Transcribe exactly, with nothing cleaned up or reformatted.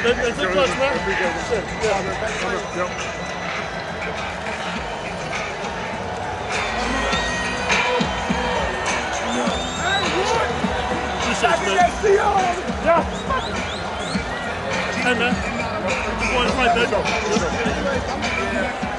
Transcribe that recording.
It's a clutch, man. Yep. Yeah. Hey, man. Boys right there.